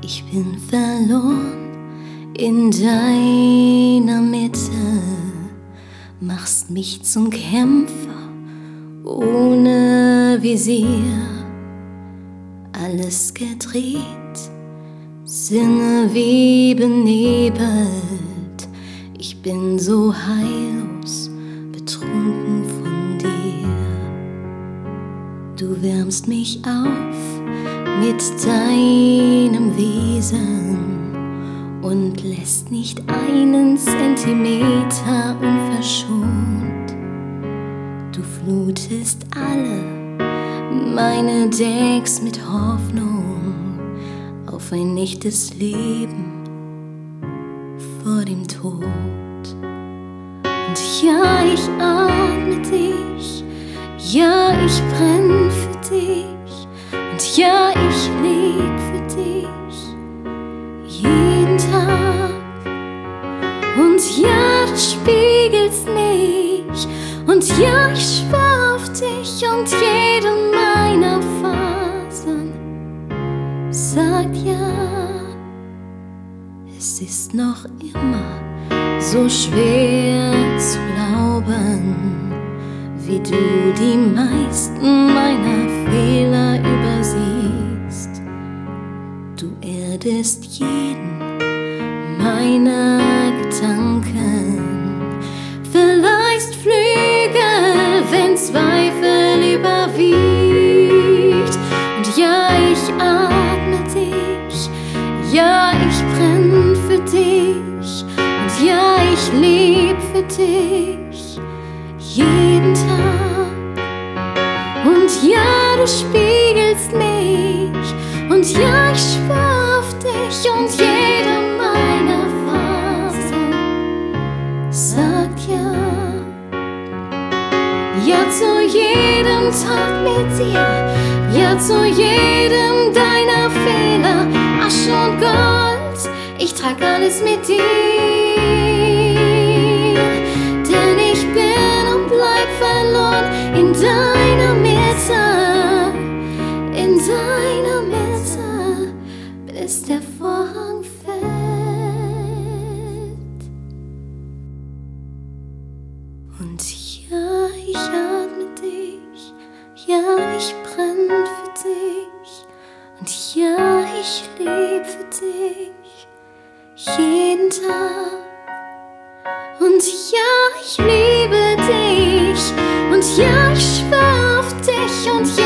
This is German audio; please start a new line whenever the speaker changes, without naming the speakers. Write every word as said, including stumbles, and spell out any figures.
Ich bin verloren in deiner Mitte, machst mich zum Kämpfer ohne Visier. Alles gedreht, Sinne wie benebelt. Ich bin so heillos betrunken von dir. Du wärmst mich auf mit deinem Wesen und lässt nicht einen Zentimeter unverschont. Du flutest alle meine Decks mit Hoffnung auf ein echtes Leben vor dem Tod. Und ja, ich atme dich, ja, ich brenn für dich. Und ja, ich leb für dich jeden Tag. Und ja, du spiegelst mich. Und ja, ich schwör auf dich. Und jede meiner Fasern sagt ja. Es ist noch immer so schwer zu glauben, wie du die meisten meiner Fehler übersiehst. Du erdest jeden meiner Gedanken, verleihst Flügel, wenn Zweifel überwiegt. Und ja, ich atme dich, ja, ich brenn für dich. Und ja, ich leb für dich jeden Tag. Und ja, du spiegelst mich. Und ja, ich schwör auf dich. Und jede meiner Fasern sagt ja. Ja zu jedem Tag mit dir. Ja zu jedem deiner Fehler. Asche und Gold, ich trag alles mit dir. Denn ich bin und bleib verloren in deiner Mitte, in deiner Mitte, bis der Vorhang fällt. Und ja, ich atme dich, ja, ich brenn für dich. Und ja, ich leb für dich jeden Tag. Und ja, ich liebe dich. Und ja, ich schwör auf dich. Und ja,